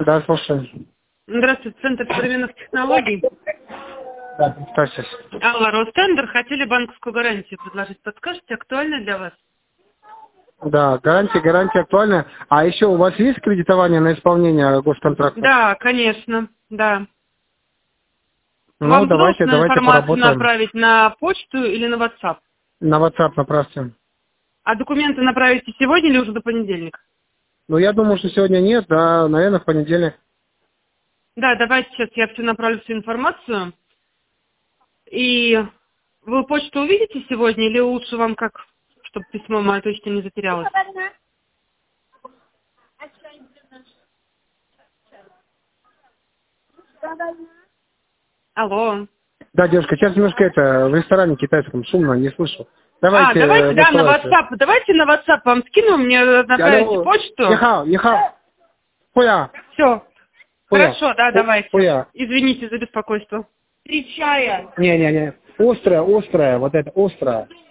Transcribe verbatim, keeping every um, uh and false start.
Да, слушаю. Здравствуйте, Центр современных технологий. Да, представьтесь. Алла, Ростендер. Хотели банковскую гарантию предложить. Подскажете, актуально для вас? Да, гарантия, гарантия актуальна. А еще у вас есть кредитование на исполнение госконтракта? Да, конечно, да. Ну, Вам давайте, срочную давайте информацию поработаем. направить на почту или на WhatsApp? На WhatsApp направьте. А документы направите сегодня или уже до понедельника? Ну, я думаю, что сегодня нет, да, наверное, в понедельник. Да, давайте сейчас я все направлю всю информацию. И вы почту увидите сегодня или лучше вам как, чтобы письмо мое точно не затерялось? Алло. Да, девушка, сейчас немножко это, в ресторане китайском шумно, не слышу. А, Давайте, давайте, э, да, на высылайте. WhatsApp. Давайте на WhatsApp вам скину, мне направите Алло, почту. ехал, ехал. Хуя, Все. хуя, Хорошо, да, ху- давайте. хуя. Извините за беспокойство. Три чая. Не-не-не, острая, острая, вот это, острая.